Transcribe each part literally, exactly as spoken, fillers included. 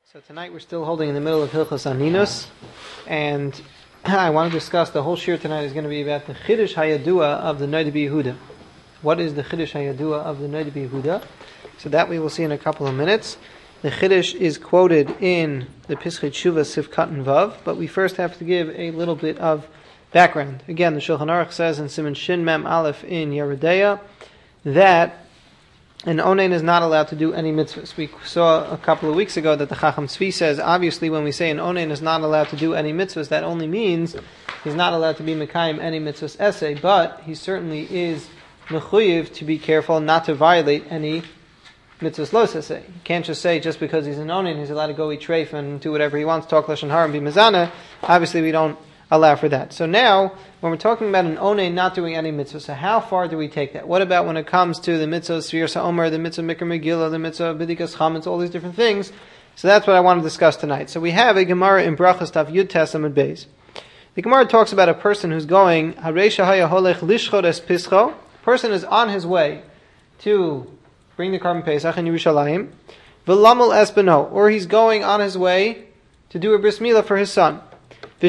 So tonight we're still holding in the middle of Hilchos Aninus, and I want to discuss the whole shir tonight is going to be about the Chiddush Hayadua of the Noda B'Yehuda. What is the Chiddush Hayadua of the Noda B'Yehuda? So that we will see in a couple of minutes. The Chiddush is quoted in the Pischei Tshuva Sifkat and Vav, but we first have to give a little bit of background. Again, the Shulchan Aruch says in Siman Shin Mem Aleph in Yeridea that an onen is not allowed to do any mitzvahs. We saw a couple of weeks ago that the Chacham Tzvi says, obviously when we say an onen is not allowed to do any mitzvahs, that only means he's not allowed to be mekayim any mitzvahs essay, but he certainly is mechuyev to be careful not to violate any mitzvahs los essay. You can't just say just because he's an onen, he's allowed to go eat treif and do whatever he wants, talk lashon hara and be mezana. Obviously we don't allow for that. So now, when we're talking about an onen not doing any mitzvah, so how far do we take that? What about when it comes to the mitzvah of Sfiras HaOmer, the mitzvah of Mikra Megillah, the mitzvah of B'dikas Chametz, all these different things? So that's what I want to discuss tonight. So we have a Gemara in Brachos Tav Yud Tes Amud Beis. The Gemara talks about a person who's going, Hareisha haya holech lishchot es pischo. The person is on his way to bring the Karban Pesach in Yerushalayim, v'lamul es beno, or he's going on his way to do a bris milah for his son. So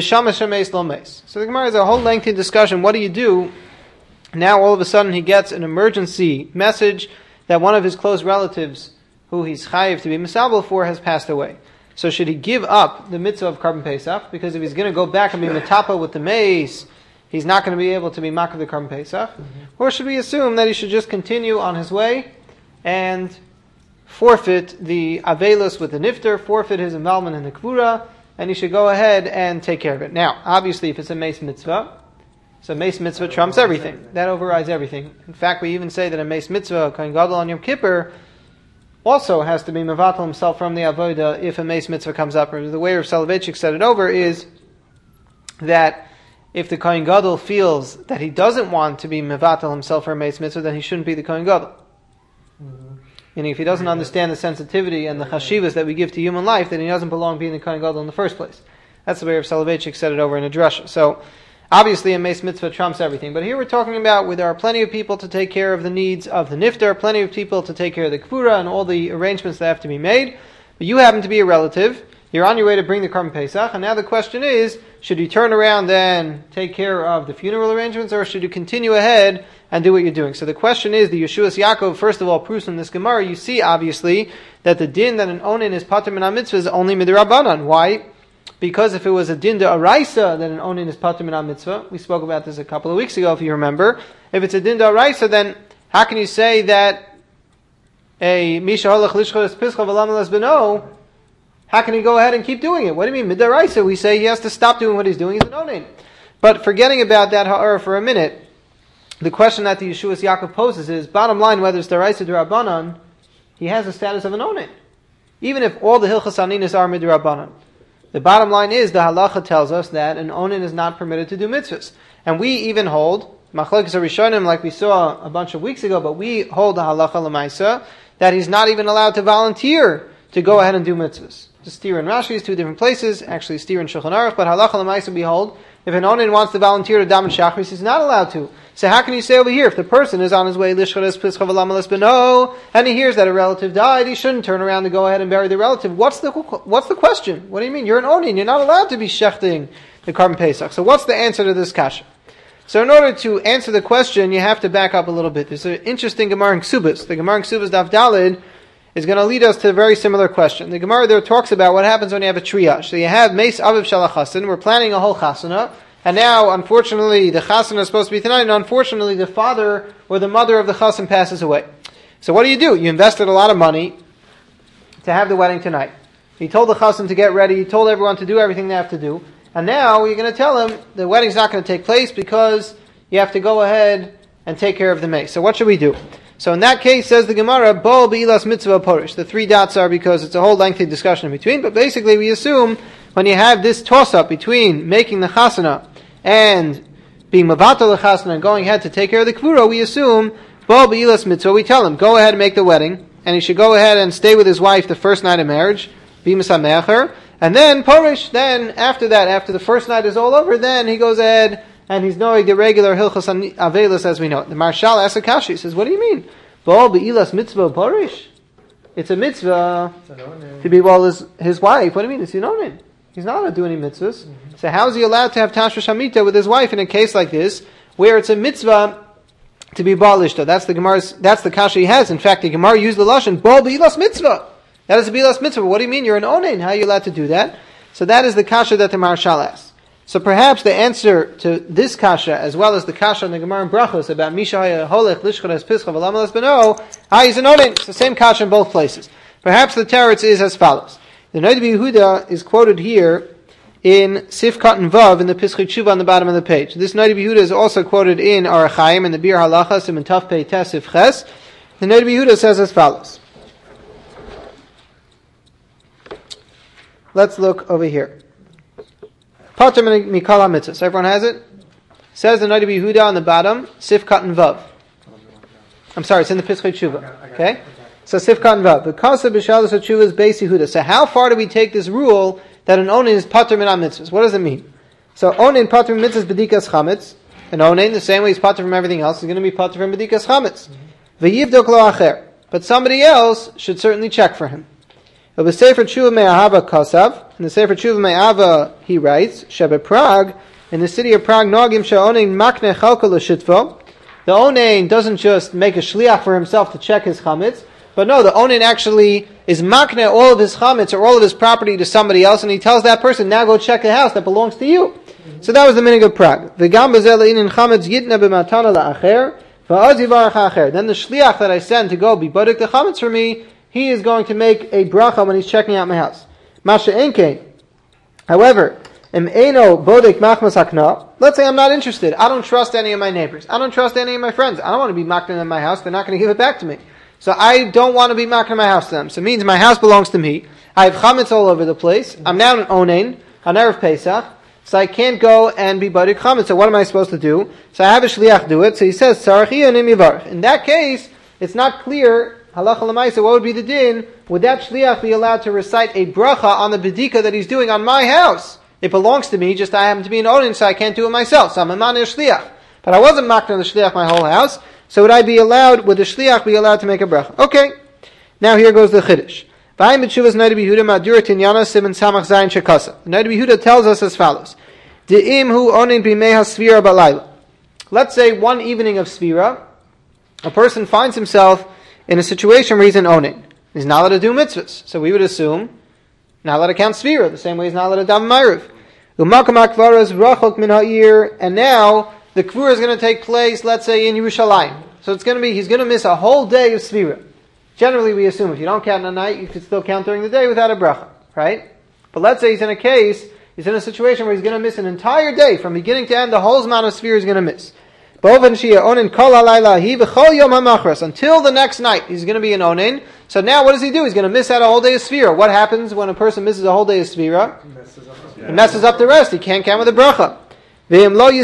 the Gemara has a whole lengthy discussion. What do you do? Now all of a sudden he gets an emergency message that one of his close relatives, who he's chayiv to be misabel for, has passed away. So should he give up the mitzvah of Karban Pesach? Because if he's going to go back and be metapa with the mace, he's not going to be able to be makav the Karban Pesach. Mm-hmm. Or should we assume that he should just continue on his way and forfeit the avelus with the nifter, forfeit his involvement in the kvura, and he should go ahead and take care of it. Now, obviously, if it's a mace mitzvah, so mace mitzvah trumps everything. That overrides everything. In fact, we even say that a mace mitzvah, Kohen Gadol on Yom Kippur, also has to be mevatel himself from the avoda if a mace mitzvah comes up. Or the way Rav Soloveitchik said it over is that if the Kohen Gadol feels that he doesn't want to be mevatel himself for a mace mitzvah, then he shouldn't be the Kohen Gadol. Mm-hmm. And if he doesn't understand the sensitivity and the chashivas that we give to human life, then he doesn't belong being the Kohen Gadol in the first place. That's the way Rav Soloveitchik said it over in a drasha. So, obviously a mace mitzvah trumps everything. But here we're talking about where there are plenty of people to take care of the needs of the nifter, plenty of people to take care of the kfura and all the arrangements that have to be made. But you happen to be a relative. You're on your way to bring the Karban Pesach. And now the question is, should you turn around and take care of the funeral arrangements, or should you continue ahead and do what you're doing? So the question is, the Yeshuas Yaakov, first of all, proves from this Gemara, you see, obviously, that the din that an onen is pater min ha-mitzvah is only midrabanan. Why? Because if it was a din de araisa that an onen is pater min ha-mitzvah, we spoke about this a couple of weeks ago, if you remember. If it's a din de araisa, then how can you say that a misha halach lishchot es pischa v'lam es beno, how can he go ahead and keep doing it? What do you mean? Midaraisa, we say he has to stop doing what he's doing. He's an onen. But forgetting about that ha'ara for a minute, the question that the Yeshuas Yaakov poses is, bottom line, whether it's daraisa d'Rabbanan, he has the status of an onen. Even if all the Hilchos Aninus are midrabbanan. The bottom line is, the halacha tells us that an onen is not permitted to do mitzvahs. And we even hold, machlokes harishonim, like we saw a bunch of weeks ago, but we hold the halacha l'maisa, that he's not even allowed to volunteer to go ahead and do mitzvahs. Just Steer and Rashi is two different places, actually Steer and Shulchan Aruch, but halacha l'maisa, behold, if an onen wants to volunteer to daven shachris, he's not allowed to. So how can you say over here, if the person is on his way, lishchot es pischa v'lam es beno, and he hears that a relative died, he shouldn't turn around to go ahead and bury the relative. What's the what's the question? What do you mean? You're an onen, you're not allowed to be shechting the Karban Pesach. So what's the answer to this kasha? So in order to answer the question, you have to back up a little bit. There's an interesting Gemara in Ksubas. The Gemara in Ksubas Daf Daled is going to lead us to a very similar question. The Gemara there talks about what happens when you have a triage. So you have Meis Aviv Shalach Chasen, we're planning a whole chasana, and now, unfortunately, the chasana is supposed to be tonight, and unfortunately, the father or the mother of the chasen passes away. So what do you do? You invested a lot of money to have the wedding tonight. He told the chasen to get ready, he told everyone to do everything they have to do, and now you're going to tell him the wedding's not going to take place because you have to go ahead and take care of the mace. So what should we do? So in that case, says the Gemara, Bo b'ilas mitzvah porish. The three dots are because it's a whole lengthy discussion in between, but basically we assume when you have this toss-up between making the chasana and being mavatal the chasana and going ahead to take care of the kvura, we assume, Bo b'ilas mitzvah, we tell him, go ahead and make the wedding, and he should go ahead and stay with his wife the first night of marriage, be misamecher, and then porish, then after that, after the first night is all over, then he goes ahead and he's knowing the regular hilchos avelis as we know it. The Marshal asks Akashi, he says, what do you mean? Bo b'ilas mitzvah porish? it's a mitzvah to be well his, his wife. What do you mean? It's an onin. He's not allowed to do any mitzvahs. Mm-hmm. So how is he allowed to have tashmish hamita with his wife in a case like this, where it's a mitzvah to be bal ishta? That's the Gemara's, that's the kasha he has. In fact, the Gemara used the lashon bal b'ilas mitzvah. That is a b'ilas mitzvah. What do you mean? You're an onin. How are you allowed to do that? So that is the kasha that the Marshal asks. So perhaps the answer to this kasha, as well as the kasha in the Gemara in Brachos about Mishaya Holech Lishchad Es Pischa V'Lam Es Beno, ah, he's an onin. It's the same kasha in both places. Perhaps the teretz is as follows. The Noda B'Yehuda is quoted here in Sifkat and Vav in the Pischei Tshuva on the bottom of the page. This Noda B'Yehuda is also quoted in Orach Chaim in the Bir Halachas in Taf Pei Tes Sif Ches. The Noda B'Yehuda says as follows. Let's look over here. Pater Mikol HaMitzvos. Everyone has it? Says the Noda B'Yehuda on the bottom, Sifkat and Vav. I'm sorry, it's in the Pischei Tshuva. Okay? So Sifkat and Vav. Because of B'Shalos HaTshuva is Beis Yehuda. So how far do we take this rule that an onin is pater min mitzvahs? What does it mean? So onin pater min mitzvahs b'dikas chametz. An onin, the same way he's pater from everything else, is going to be pater from b'dikas chametz. V'yivdok lo acher. But somebody else should certainly check for him. Of the Sefer Tshuva Me'ahava Kasav, in the Sefer Tshuva Me'ahava he writes, Shebe Prague, in the city of Prague, Nogim she'onin makne chalka l'shitvo. The onin doesn't just make a shliach for himself to check his chametz, but no, the onin actually is makne all of his chametz or all of his property to somebody else, and he tells that person, now go check the house that belongs to you. Mm-hmm. So that was the minig of Prague. V'gam b'zeh le'inin chametz yitna b'matana la'acher, v'az yivarach ha'acher. Then the shliach that I send to go be bodek the chametz for me, he is going to make a bracha when he's checking out my house. Masha enkein. However, im eno bodek machmas hakna. Let's say I'm not interested. I don't trust any of my neighbors. I don't trust any of my friends. I don't want to be makna in my house. They're not going to give it back to me. So I don't want to be makna my house to them. So it means my house belongs to me. I have chametz all over the place. I'm now an onein on Erev Pesach. So I can't go and be bodek chametz. So what am I supposed to do? So I have a shliach do it. So he says, Sarachia and imivarch. In that case, it's not clear. Halacha l'maisa, what would be the din? Would that shliach be allowed to recite a bracha on the bedika that he's doing on my house? It belongs to me, just I happen to be an onin, so I can't do it myself. So I'm a manir shliach. But I wasn't makna the shliach my whole house, so would I be allowed, would the shliach be allowed to make a bracha? Okay. Now here goes the chiddush. V'ayim b'tshuvas Noda B'Yehuda ma'dur tinyana siman samach zayin shekasa. Noda B'Yehuda tells us as follows. De'im hu onin b'meha svira b'layla. Let's say one evening of svira, a person finds himself in a situation where he's an onin. He's not allowed to do mitzvahs. So we would assume, not allowed to count svira, the same way he's not allowed to daven ma'ariv. And now, the kvura is going to take place, let's say, in Yerushalayim. So it's going to be, he's going to miss a whole day of svira. Generally, we assume if you don't count in the night, you could still count during the day without a bracha, right? But let's say he's in a case, he's in a situation where he's going to miss an entire day, from beginning to end, the whole amount of svira he's going to miss. Until the next night, he's going to be an onin. So now what does he do? He's going to miss out a whole day of svira. What happens when a person misses a whole day of svira? He messes up the rest. He can't count with a bracha. We all know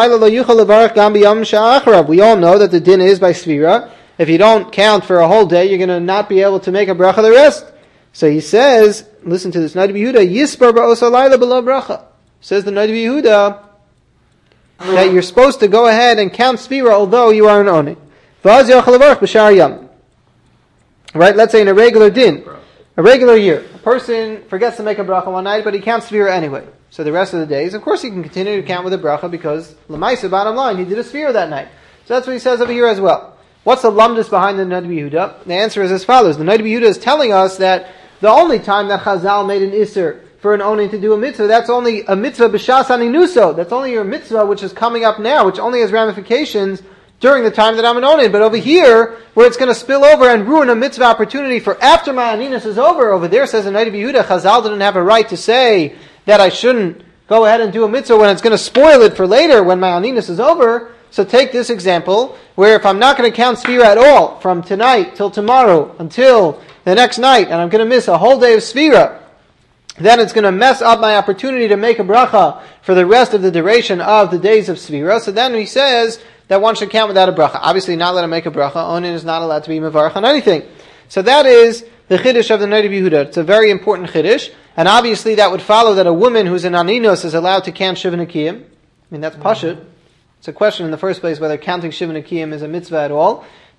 that the din is by svira. If you don't count for a whole day, you're going to not be able to make a bracha the rest. So he says, listen to this, Noda B'Yehuda, Yispar ba'osa layla below bracha. Says the Noda B'Yehuda, that you're supposed to go ahead and count svira although you are an onin. Right? Let's say in a regular din, a regular year, a person forgets to make a bracha one night, but he counts svira anyway. So the rest of the days, of course he can continue to count with a bracha because l'maisa, bottom line, he did a svira that night. So that's what he says over here as well. What's the lumdus behind the Noda B'Yehuda? The answer is as follows. The Noda B'Yehuda is telling us that the only time that Chazal made an isser for an onin to do a mitzvah, that's only a mitzvah b'shas aninuso. That's only your mitzvah which is coming up now, which only has ramifications during the time that I'm an onin. But over here, where it's going to spill over and ruin a mitzvah opportunity for after my aninus is over, over there says in Noda B'Yehuda, Chazal didn't have a right to say that I shouldn't go ahead and do a mitzvah when it's going to spoil it for later when my aninus is over. So take this example, where if I'm not going to count svira at all from tonight till tomorrow until the next night, and I'm going to miss a whole day of svira, then it's going to mess up my opportunity to make a bracha for the rest of the duration of the days of svira. So then he says that one should count without a bracha. Obviously not let him make a bracha. Onin is not allowed to be mevarach on anything. So that is the chiddush of the Noda B'Yehuda. It's a very important chiddush. And obviously that would follow that a woman who's an aninos is allowed to count shiva nekiyim. I mean, that's pashut. It's a question in the first place whether counting shiva nekiyim is a mitzvah at all.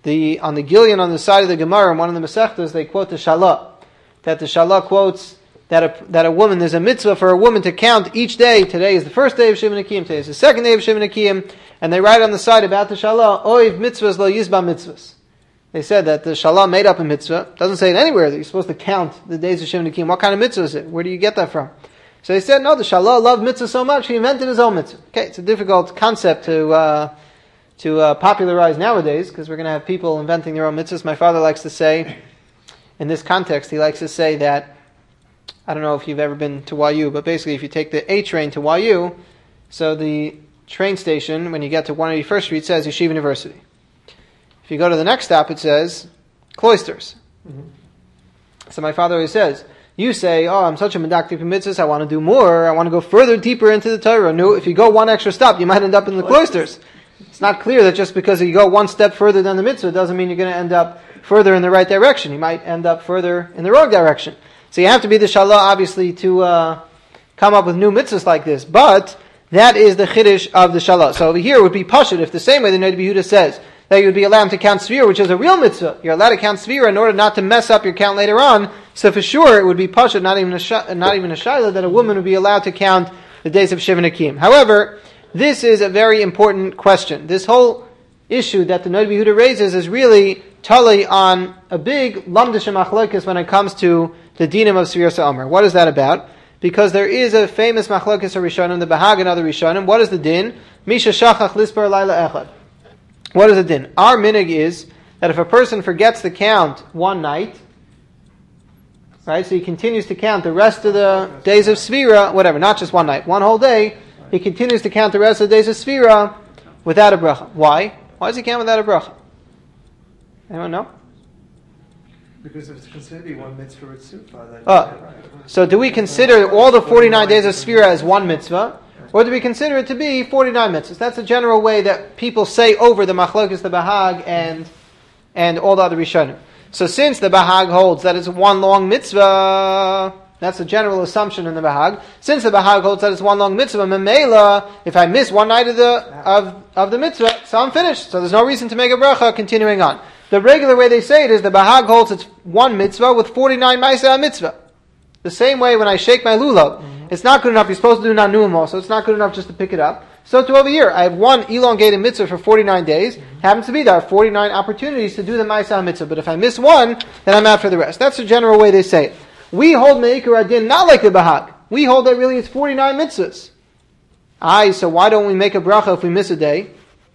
the on the Gilyon on the side of the Gemara, in one of the Masechtas, they quote the Shalah, that the Shalah quotes that a, that a woman, there's a mitzvah for a woman to count each day. Today is the first day of Shiva Nekiyim, today is the second day of Shiva Nekiyim, and they write on the side about the Shalah, Oiv mitzvahs lo yizba mitzvahs. They said that the Shalah made up a mitzvah. Doesn't say it anywhere that you're supposed to count the days of Shiva Nekiyim. What kind of mitzvah is it? Where do you get that from? So they said, no, the Shalah loved mitzvah so much, he invented his own mitzvah. Okay, it's a difficult concept to uh, to uh, popularize nowadays, because we're going to have people inventing their own mitzvahs. My father likes to say, in this context, he likes to say that, I don't know if you've ever been to Y U, but basically if you take the A train to Y U, so the train station, when you get to one eighty-first Street, says Yeshiva University. If you go to the next stop, it says Cloisters. Mm-hmm. So my father always says, you say, oh, I'm such a medactic mitzvahs, I want to do more, I want to go further, deeper into the Torah. No, if you go one extra stop, you might end up in the cloisters. It's not clear that just because you go one step further than the mitzvah doesn't mean you're going to end up further in the right direction. You might end up further in the wrong direction. So you have to be the Shalah, obviously, to uh, come up with new mitzvahs like this. But that is the Chiddush of the Shalah. So over here it would be Pashut, if the same way the Noda B'Yehuda says that you would be allowed to count Sfira, which is a real mitzvah. You're allowed to count Sfira in order not to mess up your count later on. So for sure it would be Pashut, not even a, sh- not even a Shaila, that a woman would be allowed to count the days of Shiva Nekiyim. However, this is a very important question. This whole issue that the Noda B'Yehuda raises is really tali on a big lamdish machlokes when it comes to the dinim of Sfiras HaOmer. What is that about? Because there is a famous machlokes of Rishonim, the Bahag and other Rishonim. What is the din? Misha shachach lispar laila echad. What is the din? Our minig is that if a person forgets to count one night, right, so he continues to count the rest of the days of Sfira, whatever, not just one night, one whole day, he continues to count the rest of the days of Sfira without a bracha. Why? Why does he count without a bracha? Anyone know? Because it's considered to be one mitzvah ritzufa. Oh, so do we consider all the forty-nine days of Sfira as one mitzvah? Or do we consider it to be forty-nine mitzvahs? That's a general way that people say over the Machlokes, the Bahag, and and all the other Rishonim. So since the Bahag holds that it's one long mitzvah, that's a general assumption in the Bahag. Since the Bahag holds that it's one long mitzvah, Memela, if I miss one night of the of, of the mitzvah, so I'm finished. So there's no reason to make a bracha continuing on. The regular way they say it is the Bahag holds it's one mitzvah with forty-nine Maaseh mitzvah. The same way when I shake my lulav, mm-hmm. it's not good enough. You're supposed to do nanuim also. It's not good enough just to pick it up. So to over here, I have one elongated mitzvah for forty-nine days. Mm-hmm. Happens to be there are forty-nine opportunities to do the Maaseh mitzvah. But if I miss one, then I'm out for the rest. That's the general way they say it. We hold Me'ikar Adin not like the Bahag. We hold that really it's forty-nine mitzvahs. Aye, so why don't we make a bracha if we miss a day?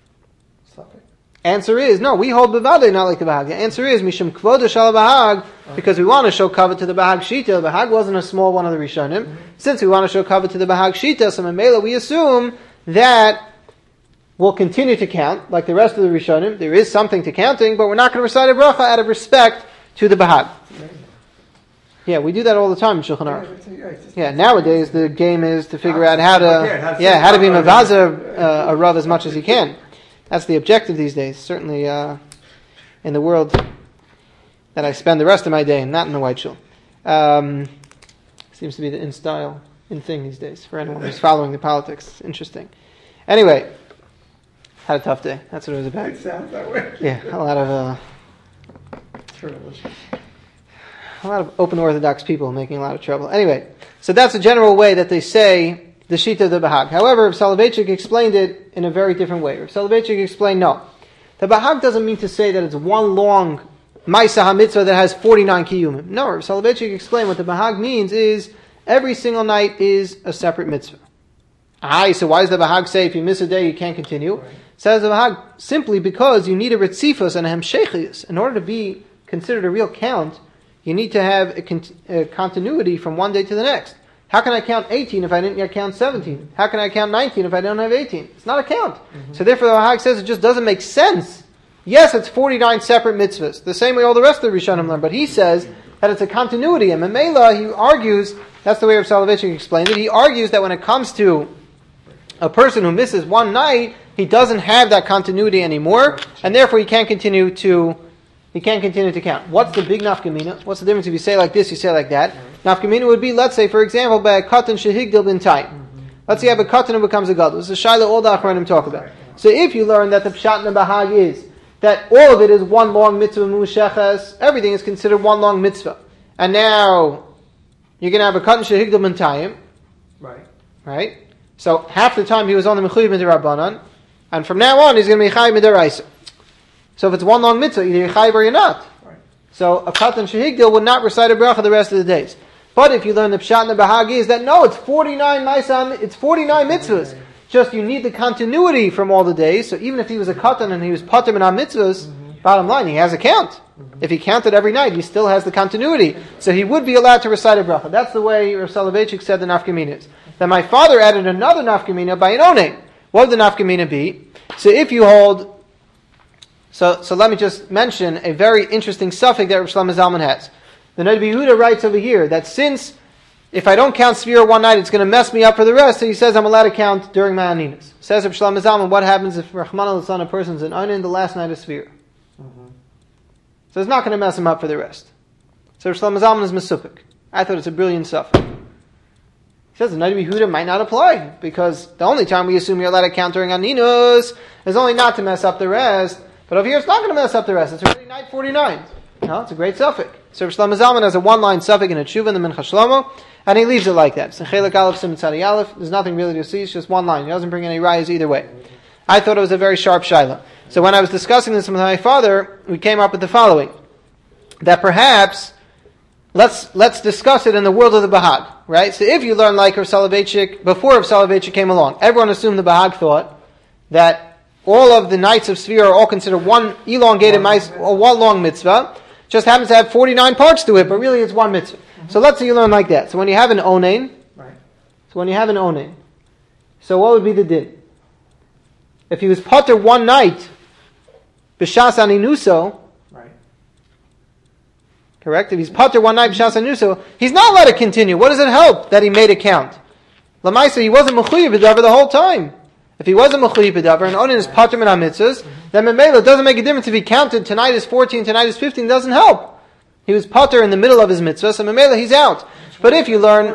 Answer is, no, we hold Bevadeh not like the Bahag. The answer is, Mishum Kvoda Shal Bahag, because we want to show cover to the Bahag Shita. The Bahag wasn't a small one of the Rishonim. Mm-hmm. Since we want to show cover to the Bahag Shita, so Memela, we assume that we'll continue to count, like the rest of the Rishonim. There is something to counting, but we're not going to recite a bracha out of respect to the Bahag. Yeah, we do that all the time in Shulchan Aruch. Yeah, nowadays the game is to figure out how to, yeah, how to be Mavaza uh, a Rav as much as you can. That's the objective these days, certainly uh, in the world that I spend the rest of my day in, not in the White Shul. Um, seems to be the in style, in thing these days, for anyone who's following the politics. It's interesting. Anyway, had a tough day. That's what it was about. It sounds that way. Yeah, a lot of uh, a lot of open Orthodox people making a lot of trouble. Anyway, so that's a general way that they say the Shita of the Bahag. However, Rav Soloveitchik explained it in a very different way. Rav Soloveitchik explained, no. The Bahag doesn't mean to say that it's one long Maaseh HaMitzvah that has forty-nine Kiyumim. No, Rav Soloveitchik explained what the Bahag means is every single night is a separate mitzvah. Aye, so why does the Bahag say if you miss a day you can't continue? Right. Says the Bahag, simply because you need a Ritzifus and a Hemshechius. In order to be considered a real count, you need to have a, con- a continuity from one day to the next. How can I count eighteen if I didn't yet count seventeen? How can I count nineteen if I don't have eighteen? It's not a count. Mm-hmm. So therefore the Bahag says it just doesn't make sense. Yes, it's forty-nine separate mitzvahs, the same way all the rest of the Rishonim learn, but he says that it's a continuity. And Memela, he argues, that's the way Rav Soloveitchik explained it, he argues that when it comes to a person who misses one night, he doesn't have that continuity anymore, and therefore he can't continue to He can't continue to count. What's the big nafkamina? What's the difference if you say like this, you say like that? Mm-hmm. Nafkamina would be, let's say, for example, by a katan shehigdil bin time. Mm-hmm. Let's say you have a katan who becomes a gadol. This is a shaila all the achronim talk about. So if you learn that the pshat in the Bahag is that all of it is one long mitzvah mu'usheches. Everything is considered one long mitzvah. And now you're going to have a katan shehigdal b'ntayim. Right. Right? So half the time he was on the mechuyev midrabanan, and from now on he's going to be chayiv midaraisa. So if it's one long mitzvah, either you're chayiv or you're not. Right. So a katan shehigdal would not recite a bracha the rest of the days. But if you learn the pshat and the bahagi is that no, it's forty-nine ma'asam, it's forty-nine mitzvahs. Just you need the continuity from all the days. So even if he was a katan and he was pater min mitzvahs, mm-hmm. bottom line, he has a count. Mm-hmm. If he counted every night, he still has the continuity. So he would be allowed to recite a bracha. That's the way Rav Soloveitchik said the nafkamina is. Then my father added another nafkamina by an onen. What would the nafkamina be? So if you hold, so so let me just mention a very interesting suffix that Rav Shlomo Zalman has. The Noda B'Yehuda writes over here that since if I don't count Sfira one night, it's going to mess me up for the rest. So he says I'm allowed to count during my aninas. Says Rav Shlomo Zalman, what happens if Rahman al-San, a person's an onen the last night of Sfira? Mm-hmm. So it's not going to mess him up for the rest. So Rav Shlomo Zalman is mesupik. I thought it's a brilliant suffix. He says the Noda B'Yehuda might not apply because the only time we assume you're allowed to count during aninas is only not to mess up the rest. But over here, it's not going to mess up the rest. It's already night forty-nine. No, it's a great suffix. So Rav Shlomo Zalman has a one-line suffix in a tshuva in the Mincha Shlomo, and he leaves it like that. It's in Chelik Aleph Siman Tzadi Aleph. There's nothing really to see. It's just one line. He doesn't bring any rayas either way. I thought it was a very sharp shaila. So when I was discussing this with my father, we came up with the following: that perhaps let's let's discuss it in the world of the Bahag, right? So if you learn like Rav Soloveitchik before Rav Soloveitchik came along, everyone assumed the Bahag thought that all of the nights of Sfira are all considered one elongated mice or one long mitzvah. Just happens to have forty-nine parts to it, but really it's one mitzvah. Mm-hmm. So let's say you learn like that. So when you have an onen, right. So when you have an onen, so what would be the din? If he was pater one night, b'shas aninuso, right. Correct? If he's pater one night, b'shas aninuso, he's not allowed to continue. What does it help that he made a count? Lamaisa, he wasn't mechuyev b'davar the whole time. If he wasn't mechuyev b'davar, and onen is pater min ha-mitzvahs, then memela, it doesn't make a difference if he counted tonight is fourteen, tonight is fifteen, doesn't help. He was pater in the middle of his mitzvah, so memela, he's out. But if you learn,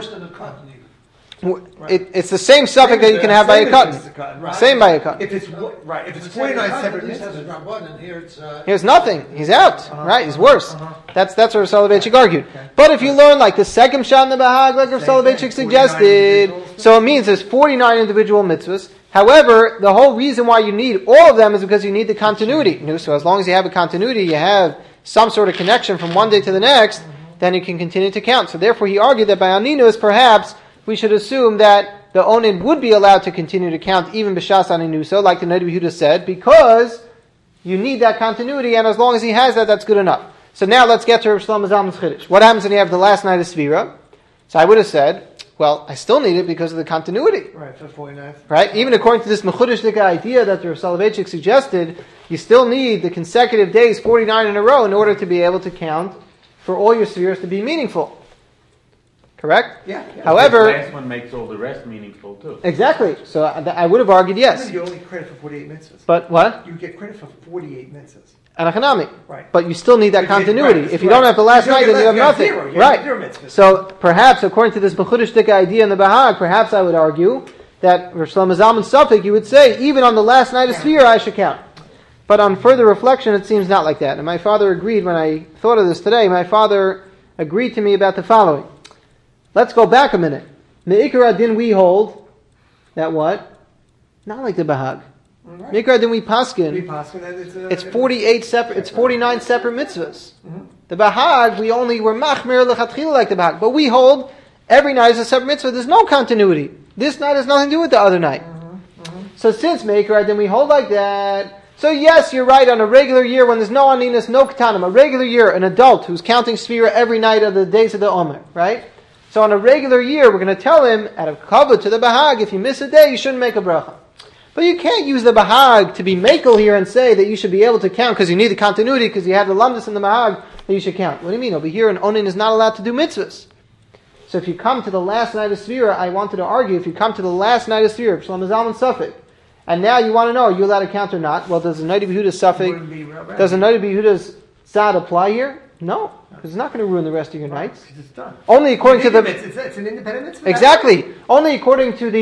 it, it's the same suffix that you can have by a cotton. Right. Same by a cotton. If it's right, if it's forty-nine separate mitzvahs, here it's uh, here's nothing. He's out. Uh-huh. Right? He's worse. Uh-huh. That's that's what Rav Soloveitchik argued. Okay. But if you learn like the second shot in the Bahag, like Rav Soloveitchik suggested, so it means there's forty-nine individual mitzvahs. However, the whole reason why you need all of them is because you need the continuity. So as long as you have a continuity, you have some sort of connection from one day to the next, then you can continue to count. So therefore he argued that by aninus, perhaps we should assume that the onen would be allowed to continue to count even b'shas aninuso, like the Noda B'Yehuda said, because you need that continuity, and as long as he has that, that's good enough. So now let's get to Rav Shlomo Zalman's Chiddush. What happens when you have the last night of Sfira? So I would have said, well, I still need it because of the continuity. Right, for forty-nine. Right? Even according to this Mechudishdik idea that Rav Soloveitchik suggested, you still need the consecutive days, forty-nine in a row, in order to be able to count for all your spheres to be meaningful. Correct? Yeah. yeah. However, the last one makes all the rest meaningful too. Exactly. So I, I would have argued yes. You only credit for forty-eight mitzvahs. But what? You get credit for forty-eight mitzvahs. Anachanami. Right. But you still need that continuity. Right, if you right. don't have the last you night, then you have nothing. Zero. You right. Have so perhaps, according to this Mechudishdik idea in the Bahag, perhaps I would argue that Rav Shlomo Zalman Suffolk, you would say, even on the last night of Sfira, I should count. But on further reflection, it seems not like that. And my father agreed when I thought of this today. My father agreed to me about the following. Let's go back a minute. Me'ikar adin we hold that what? Not like the Bahag. Right. Me'ikar adin we paskin. We paskin that it's, uh, it's forty-eight separate. It's forty-nine separate mitzvahs. Mm-hmm. The Bahag we only were machmir lechatchila like the Bahag, but we hold every night is a separate mitzvah. There's no continuity. This night has nothing to do with the other night. Mm-hmm. Mm-hmm. So since Me'ikar adin we hold like that. So yes, you're right, on a regular year when there's no aninus, no ketanim, a regular year, an adult who's counting Sfira every night of the days of the Omer, right? So on a regular year, we're going to tell him, out of kavod to the Bahag, if you miss a day, you shouldn't make a bracha. But you can't use the Bahag to be makel here and say that you should be able to count because you need the continuity, because you have the lamdas in the Bahag, that you should count. What do you mean? Over here, an onin is not allowed to do mitzvahs. So if you come to the last night of Sfira, I wanted to argue, if you come to the last night of Sfira, Shlomo Zalman Suffolk, and now you want to know, are you allowed to count or not? Well, does the Noda B'Yehuda's suffix, does the Noda B'Yehuda's tzad apply here? No, because it's not going to ruin the rest of your nights. It's done. Only according to the... It's, it's an independent mitzvah. Exactly. Only according to the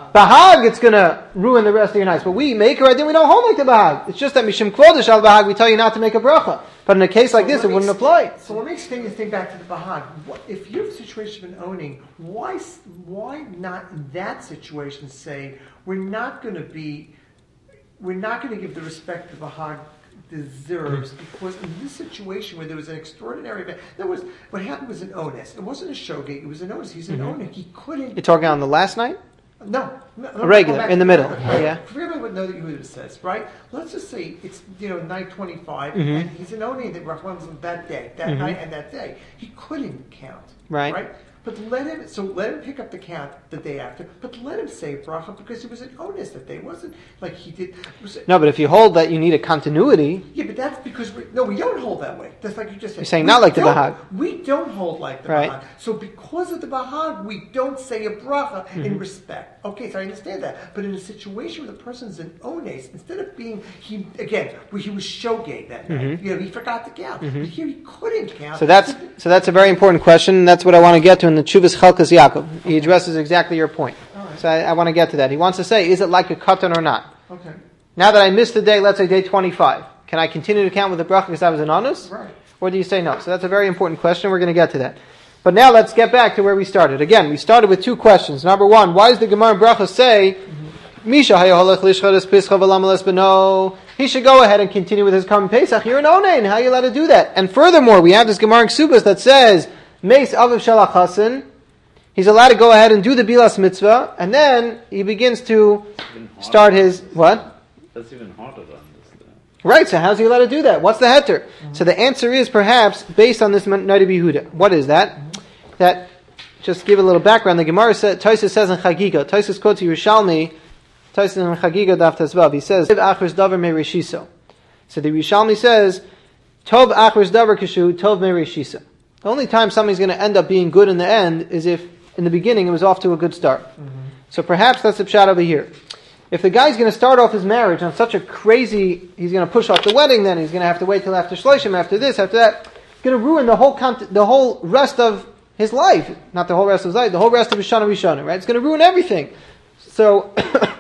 Bahag, it's going to ruin the rest of your nights. But we make her, then we don't hold like the Bahag. It's just that Mishim Kvodesh al Bahag, we tell you not to make a bracha. But in a case like So this, it let me wouldn't ex- apply. So let me explain this thing back to the Bahag. What, if you have a situation of an owning, why s- why not in that situation say we're not going to be we're not going to give the respect the Bahag deserves, because in this situation where there was an extraordinary event, there was what happened was an onus. It wasn't a shogeg. It was an onus. He's an Mhm. owner. He couldn't. You're talking on the last night? No, no, no, A regular, go back in the to- middle, Right. yeah. Forget about what Know That Yehuda says, right? Let's just say it's, you know, night twenty-five, Mhm. and he's an Oni that runs that day, that Mhm. night and that day. He couldn't count, Right. right? But let him, so let him pick up the count the day after, but let him say bracha because it was an onus that day. It wasn't like he did. It was, No, but if you hold that you need a continuity, yeah, but that's because we, no, we don't hold that way. That's like you just said. You're saying We not like the don't- Bahag. We don't hold like the Right. Bahag. So because of the Bahag, we don't say a bracha Mm-hmm. in respect. Okay, so I understand that. But in a situation where the person's an ones, instead of being he again, where he was shogeg that night, Mhm. you know, he forgot to count. But here he couldn't count. so that's so that's a very important question, and that's what I want to get to in the Chuvas Chalkas Yaakov. He addresses exactly your point. All right. So I, I want to get to that. He wants to say, is it like a katan or not? Okay. Now that I missed the day, let's say day twenty-five, can I continue to count with the bracha because I was an honest? Right. Or do you say no? So that's a very important question. We're going to get to that. But now let's get back to where we started. Again, we started with two questions. Number one, why does the Gemara in Bracha say, Misha hayoholech lishchadas pischa v'lamalas beno? He should go ahead and continue with his Karban Pesach. You're an onein. How are you allowed to do that? And furthermore, we have this Gemara in Ksubas that says, Meis aviv shalach hasen. He's allowed to go ahead and do the bilas mitzvah, and then he begins to Even harder. start his what? That's even harder to understand. Right, so how's he allowed to do that? What's the heter? So the answer is perhaps based on this Noda B'Yehuda. What is that? That, just give a little background, the Gemara said, Tosfos says in Chagiga, Tosfos quotes Yerushalmi, Tosfos in Chagiga daf tezvav, he says, Achris davar mereshiso. So the Yerushalmi says, Tov achris davar kishu, tov mereshiso. The only time somebody's going to end up being good in the end is if in the beginning it was off to a good start. Mm-hmm. So perhaps that's the pshat over here. If the guy's going to start off his marriage on such a crazy, he's going to push off the wedding, then he's going to have to wait till after Shloshim, after this, after that, it's going to ruin the whole cont- the whole rest of his life. Not the whole rest of his life, the whole rest of his Shana Rishana, right? It's going to ruin everything. So,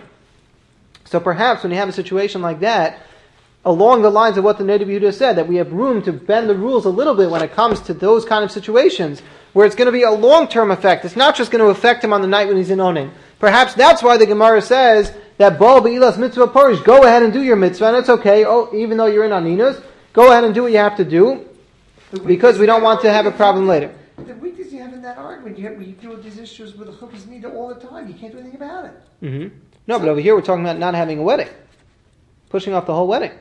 so perhaps when you have a situation like that, along the lines of what the Noda B'Yehuda said, that we have room to bend the rules a little bit when it comes to those kind of situations, where it's going to be a long-term effect. It's not just going to affect him on the night when he's in Onin. Perhaps that's why the Gemara says that Bo Be'ilas Mitzvah Porish, go ahead and do your mitzvah, and it's okay, oh, even though you're in Aninas, go ahead and do what you have to do, because we don't want to have a problem later. The weakness you have in that argument, you, have, you deal with these issues with the Chukas Nida all the time. You can't do anything about it. Mm-hmm. No, but over here we're talking about not having a wedding. Pushing off the whole wedding.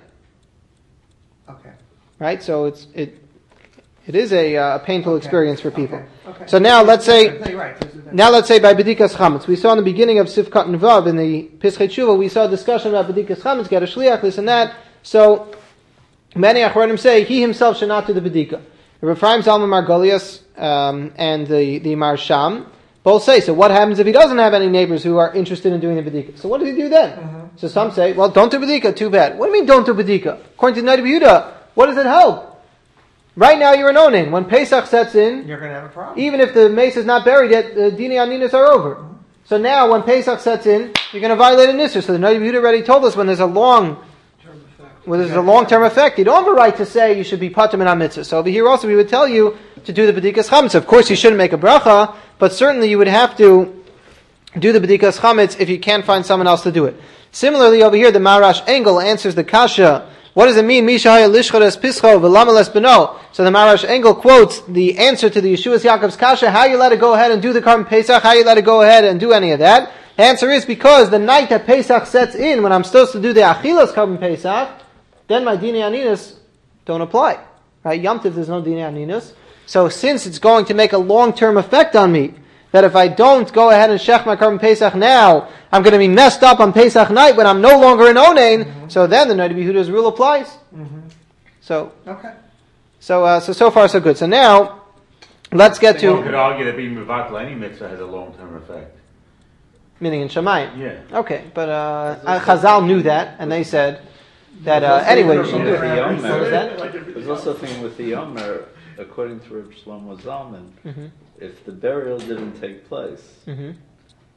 Okay. Right? So it's it it is a, uh, a painful Okay. experience for people. Okay. Okay. So now let's say No, you're right. There's a- now let's say by Bedikas Chametz. We saw in the beginning of Sifkat and Vav in the Pischei Tshuva, we saw a discussion about Bedikas Chametz, get a shliach, this and that. So many Achronim say he himself should not do the Bedika. Rav Chaim Zalman Margolius um, and the the Marsham both say, so what happens if he doesn't have any neighbors who are interested in doing the Bedika? So what does he do then? Uh-huh. So some say, well, don't do Bedika, too bad. What do you mean don't do Bedika? According to Noda B'Yehuda, what does it help? Right now you're an Onin. When Pesach sets in, You're going to have a problem. even if the mace is not buried yet, the Dini Aninas are over. So now when Pesach sets in, you're going to violate a Nisr. So the Noda B'Yehuda already told us when there's a long when there's a long-term effect, you don't have a right to say you should be patim and mitzvah. So over here also we would tell you to do the Bedikas Chametz. Of course you shouldn't make a bracha, but certainly you would have to do the Bedikas Chametz if you can't find someone else to do it. Similarly over here the Marash Engel answers the Kasha, what does it mean? Mishahaya lishchares pischo v'lamalas beno. So the Marash Engel quotes the answer to the Yeshua's Yaakov's Kasha, how you let it go ahead and do the Karban Pesach, how you let it go ahead and do any of that. The answer is because the night that Pesach sets in, when I'm supposed to do the Achilas Karban Pesach, then my Dini Aninas don't apply. Right? Yom Tiv, there's no Dini Aninas. So since it's going to make a long-term effect on me, that if I don't go ahead and shech my Karban Pesach now, I'm going to be messed up on Pesach night when I'm no longer in Onein, mm-hmm. So then the Noda B'Yehuda's rule applies. Mm-hmm. So, okay. so, uh, so, so far so good. So now, let's get One could to, argue that being Mevatel any mitzvah has a long-term effect. meaning in Shemayim. Yeah. Okay, but uh, Chazal knew that, and they said that, uh, anyway, you should do it. With the What was Yomer, that? there's also a thing with the Yomer, according to Reb Shlomo Zalman, Mm-hmm. if the burial didn't take place, Mm-hmm.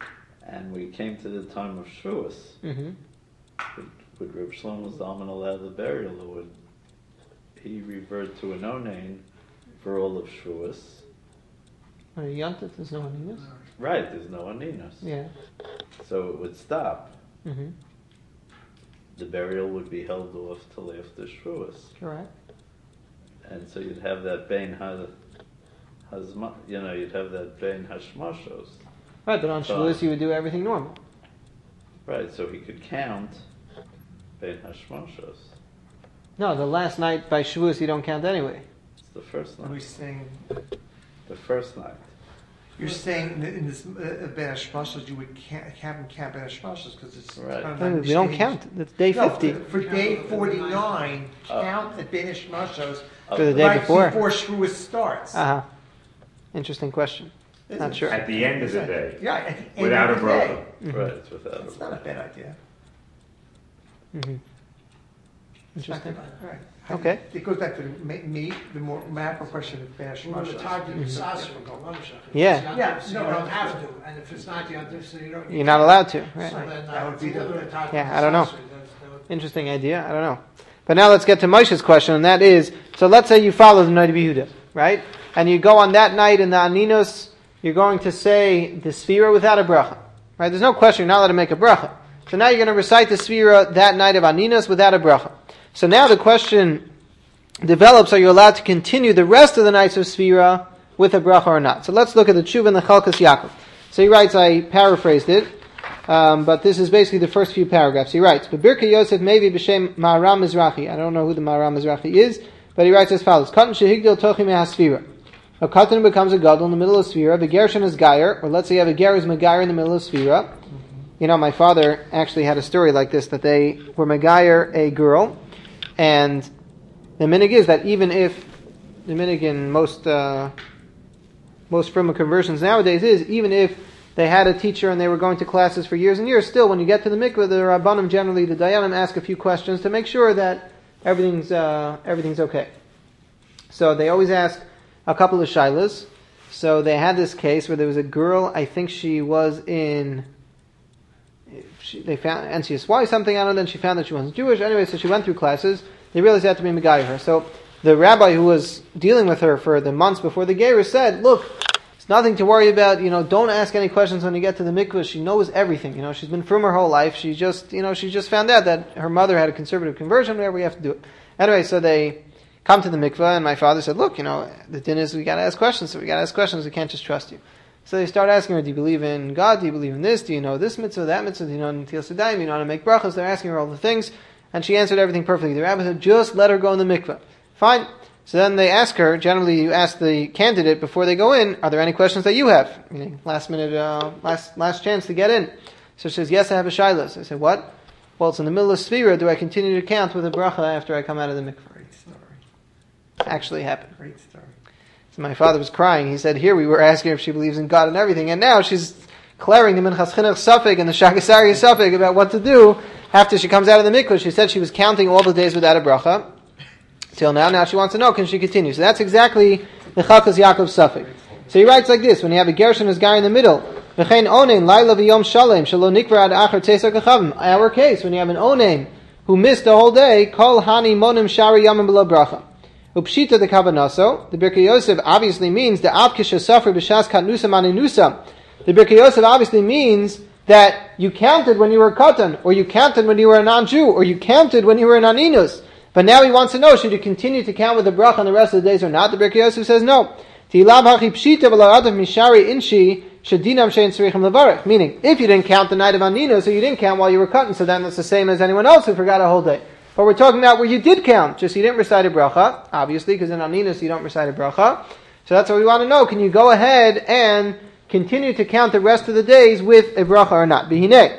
and we came to the time of Shavuos. Mm-hmm. Would, would Reb Shlomo Zalman allow the burial, or would he revert to an onain for all of Shavuos? Or Yontif, there's no Aninus? Right, there's no aninos. Yeah. So it would stop. Mm-hmm. The burial would be held off till after Shavuos. Correct. And so you'd have that Bein ha, hazma, you know, you'd have that Bein Hashmashos. Right, but on So- Shavuos you would do everything normal. Right, so he could count Bein Hashmashos. No, the last night by Shavuos you don't count anyway. It's the first Are we night. saying, The first night. you're saying that in this uh, Ben Hashmashos, you would ca- have him count Ben Hashmashos because it's Right. kind of No, like we don't changed. count. It's day No, fifty. for, for day forty-nine, Uh, count the Ben Hashmashos For the day right before. before Shavuos starts. Uh-huh. Interesting question. Isn't Not it? sure. At the end of the day. Yeah, at the end Without of a the bracha. day. Mhm. Right, it's without That's a not a bad idea. Mm-hmm. It's not Interesting. bad. All right. Okay. It goes back to the, ma- me, the more macro question of Ben Well, the Hashmashos. target is Sasra, go Mamshach. If Mm-hmm. Yeah. it's Yeah, Yantif, so no, you I- don't have to, and if it's not Yantif, so you don't. You're not allowed to, right? So then, uh, That would be it's a the- little bit target Yeah, is I don't know. Sasra, that's- that would- Interesting idea. I don't know. But now let's get to Moshe's question, and that is, so let's say you follow the Noda B'Yehuda, right? And you go on that night in the Aninos, you're going to say the Sfira without a bracha, right? There's no question, you're not allowed to make a bracha. So now you're going to recite the Sfira that night of Aninos without a bracha. So now the question develops, are you allowed to continue the rest of the nights of Sfira with a bracha or not? So let's look at the Tshuva and the Chalkas Yaakov. So he writes, I paraphrased it, um, but this is basically the first few paragraphs. He writes, B'Birkei Yosef Mevi b'Shem Maharam Mizrahi. I don't know who the Maharam Mizrahi is, but he writes as follows, Katan shehigdil tochi mehasfira. A katan becomes a gadol in the middle of Sfira, the gershon is gayer, or let's say you have a ger who's megayer in the middle of Sfira. You know, my father actually had a story like this, that they were megayer a girl, and the minig is that even if the minig in most uh, most from conversions nowadays is, even if they had a teacher and they were going to classes for years and years, still when you get to the mikveh, the rabbanim generally, the dayanim ask a few questions to make sure that everything's uh, everything's okay. So they always ask a couple of shilas. So they had this case where there was a girl, I think she was in, she, they found N C S Y something, I don't know, then she found that she wasn't Jewish. Anyway, so she went through classes. They realized they had to be Megayer her. So the rabbi who was dealing with her for the months before the Geirus said, look, it's nothing to worry about, you know, don't ask any questions when you get to the mikveh. She knows everything, you know, she's been from her whole life. She just, you know, she just found out that her mother had a conservative conversion, whatever, we have to do it. Anyway, so they come to the mikveh, and my father said, look, you know, the din is we gotta ask questions, so we gotta ask questions, we can't just trust you. So they start asking her, do you believe in God? Do you believe in this? Do you know this mitzvah, that mitzvah? Do you know Netilas Yadayim? Do you know how to make brachas? They're asking her all the things, and she answered everything perfectly. The rabbi said, just let her go in the mikveh. Fine. So then they ask her, generally you ask the candidate before they go in, are there any questions that you have? Meaning, last minute, uh, last last chance to get in. So she says, yes, I have a shilas. I said, what? Well, it's in the middle of Sfira. Do I continue to count with a bracha after I come out of the mikveh? Great story. Actually happened. Great story. So my father was crying. He said, here we were asking her if she believes in God and everything, and now she's declaring the Minchas Chinuch Safek and the Shagasari Safek about what to do after she comes out of the mikveh. She said she was counting all the days without a bracha till now. Now she wants to know, can she continue? So that's exactly the Chalkas Yaakov Safek. So he writes like this, when you have a Gershon as guy in the middle, V'chein onein laila v'yom shalem shelo nikra ad achar tzeiser kachavim. Our case, when you have an onein who missed the whole day, kol hani monim shari yamim below bracha. Upshita the Kavanaso, the Birkei Yosef obviously means the Abkisha suffer b'shas katnusa maninusa. The Birkei Yosef obviously means that you counted when you were katan, or you counted when you were a non-Jew, or you counted when you were an aninus. But now he wants to know, should you continue to count with the bracha on the rest of the days or not? The Birkei Yosef says no. Tilav hachi pshita v'la'adav mishari inshi shadinam shein tzrichim levarech. Meaning, if you didn't count the night of aninus, or you didn't count while you were cutting, so then that's the same as anyone else who forgot a whole day. But we're talking about where you did count, just you didn't recite a bracha, obviously, because in Aninus you don't recite a bracha. So that's what we want to know. Can you go ahead and continue to count the rest of the days with a bracha or not? B'hinei.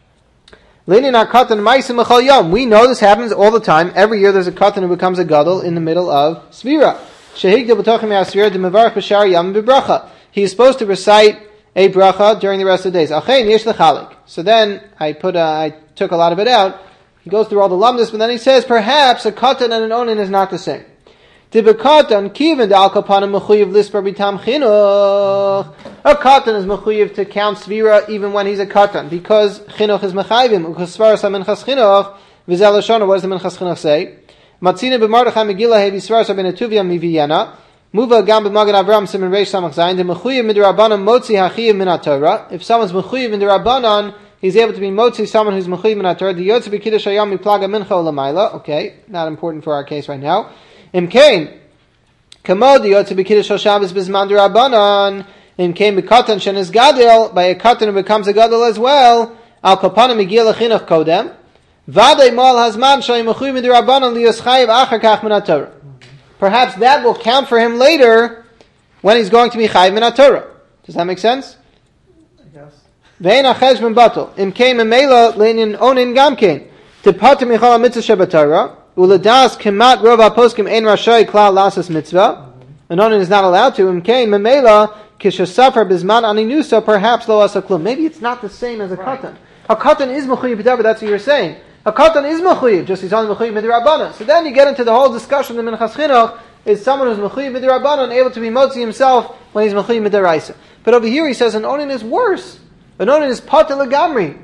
Leinin HaKatan Ma'asim L'chol Yom. We know this happens all the time. Every year there's a katan who becomes a gadol in the middle of Svira. Shehigdil b'tochim ha'Svira d'mevarach b'shar yam b'bracha. He is supposed to recite a bracha during the rest of the days. Achein yesh l'chalik. So then I put, uh, I took a lot of it out. He goes through all the lumdus, but then he says, perhaps a katan and an onin is not the same. Dibakatan kiven de al kapanim mechuyev lisper bitam chinuch. A katan is mechuyev to count svira even when he's a katan because chinuch is mechayvim. Because svaras minchas chinuch v'zel lashona. What does the minchas chinuch say? Matzina b'mardachai megillah hevi svaras ben etuvia miviyana. Muva gam b'magen Avram simin reish samach zayin. The mechuyev midrabanan motzi hachiyev min haTorah. If someone's mechuyev midrabanan, he's able to be motzi someone who's mechuyev min haTorah. The yotze b'kiddush hayom miplaga mincha olamayla. Okay, not important for our case right now. Imkain, kamod yotze b'kiddush shal Shabbos b'zman d'Rabbanan. Imkain b'katan shenis gadol, by a katan who becomes a gadol as well. Al kapanim migil chinuch kodem. Vadei mal hazman shal mechuyev d'Rabbanan liyos chayiv achar kach min haTorah. Perhaps that will count for him later when he's going to be chayiv min haTorah. Does that make sense? I guess. Ve'en achesh ben batel. Imkain memela leinin onin gamkein. Tepater michal mitzvah shebatorah. Uledas kemat rov haposkim ein rashay klal lasas mitzvah. An onin is not allowed to. Imkain memela kishasafar bizman aninusa perhaps lo asa klum. Maybe it's not the same as a katan. A katan is mechuyev b'davar. That's what you're saying. A katan is mechuyev, just he's only mechuyev midrabanan. So then you get into the whole discussion. The minchas chinuch is someone who's mechuyev midrabanan able to be motzi himself when he's mechuyev midaraisa. But over here he says an onin is worse. An onin is pater legamri.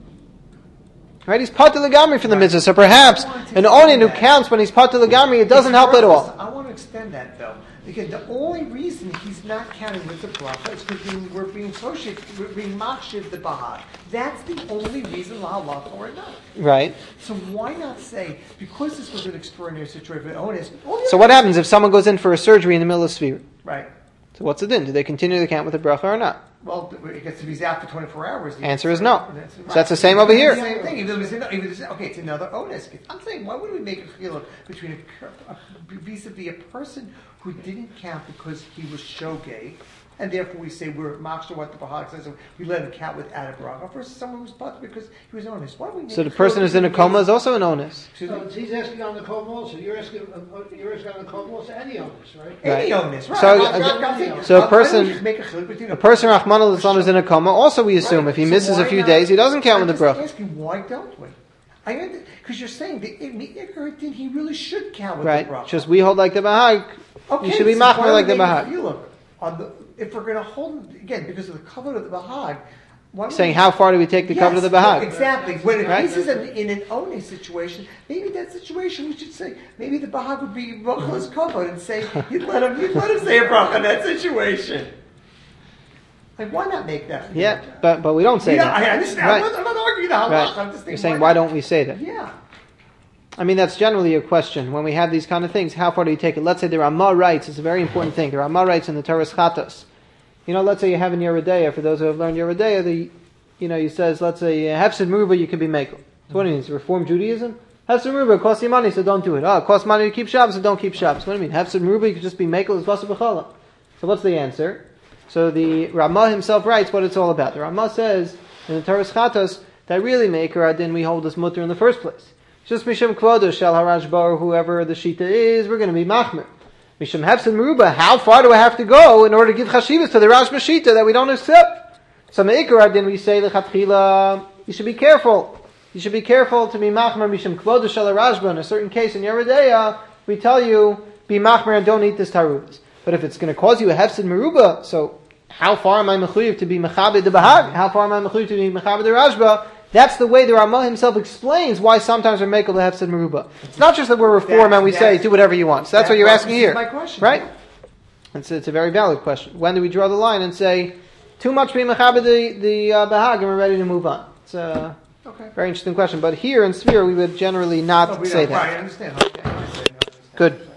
Right, he's pater legamri from the mitzvah. So perhaps an onin who counts when he's pater legamri, it doesn't help at all. I want to extend that though, because the only reason he's not counting with the bracha is because we're being associated, we're being makshiv the bahag. That's the only reason la halacha or not. Right. So why not say because this was an extraordinary situation for onus? So what happens if someone goes in for a surgery in the middle of Svira? Right. So what's the din? Do they continue the count with the bracha or not? Well, I guess if he's out for twenty-four hours. Answer is no. That's, So that's the same over here. It's the same thing. Even if it's, even if it's, okay, it's another onus. I'm saying, why would we make a chiluk between a, a vis-a-vis a person who didn't count because he was shogay, and therefore we say we're maksha what the bahag says, and we let him count without a bracha, versus someone who's part because he was onus. Why do we make So the a person chiluk who's in a between- coma is also an onus. Excuse So me? he's asking on the coma also. You're asking, uh, you're asking on the coma also any owners, right? Any Right. onus, right? So, I'm- I'm- I'm saying- so a why don't we person- just make a chiluk between A person, Rahman al-Islam, is in a coma. Also, we assume Right. if he So misses a why few not- days, he doesn't count I'm with the just bracha. asking, why don't we? I because you're saying that in the Ikar din he really should count with Right. the bracha. Just we hold like the Bahag. Okay, You should be so machmir why like would the they Bahag. feel it? On the, if we're going to hold again because of the cover of the Bahag, why don't Saying we- how far do we take the Yes, cover of the Bahag? Exactly. When if Right? this is an, in an only situation, maybe that situation we should say maybe the Bahag would be Rochas covered and say you'd let him you'd let him say a bracha in that situation. Like why not make that? Yeah, but but we don't say Yeah, that. I understand. Right. I'm, not, I'm not arguing the halacha. Right. I'm just You're saying, saying why not? don't we say that? Yeah. I mean, that's generally a question when we have these kind of things. How far do you take it? Let's say the Ramah writes. It's a very important thing. The Ramah writes in the Torah Chatas. You know, let's say you have in Yeridea. For those who have learned Yeridea, the you know, he says, let's say uh, Hefsid Meruba, you can be Mekel. So what do you mean? It's Reform Judaism. Hefsid Meruba costs you money, so don't do it. Oh, it costs money to keep Shabbos, so don't keep Shabbos. What do you mean? Hefsid Meruba, you could just be Mekel as Basa B'chala. So what's the answer? So the Ramah himself writes what it's all about. The Ramah says in the Torah Chatas that really Meker Adin we hold this mutter in the first place. Just Mishum Kvoda Shel Harash Bar, whoever the Shita is, we're going to be Machmer. Mishum Hefsid Meruba, how far do I have to go in order to give Chashivas to the Rash Mashita that we don't accept? So Meker Adin we say Lechatchila, you should be careful. You should be careful to be Machmer Mishum Kvoda Shel Harash Bar. In a certain case in Yeridea, we tell you, be Machmer and don't eat this Tarubas. But if it's going to cause you a Hefsid Meruba, so how far am I mechuyev to be Mechabed the Bahag? How far am I mechuyev to be Mechabed the Rashba? That's the way the Ramah himself explains why sometimes we're makel the Hefsid Meruba. It's not just that we're reform and we say, do whatever you want. So that's what you're asking here. My question, right? It's, it's a very valid question. When do we draw the line and say, too much be Mechabed the, the uh, Bahag and we're ready to move on? It's a Okay. very interesting question. But here in Sphere, we would generally not Oh, we say don't- that. Right, I understand. Okay, I understand. I understand. Good.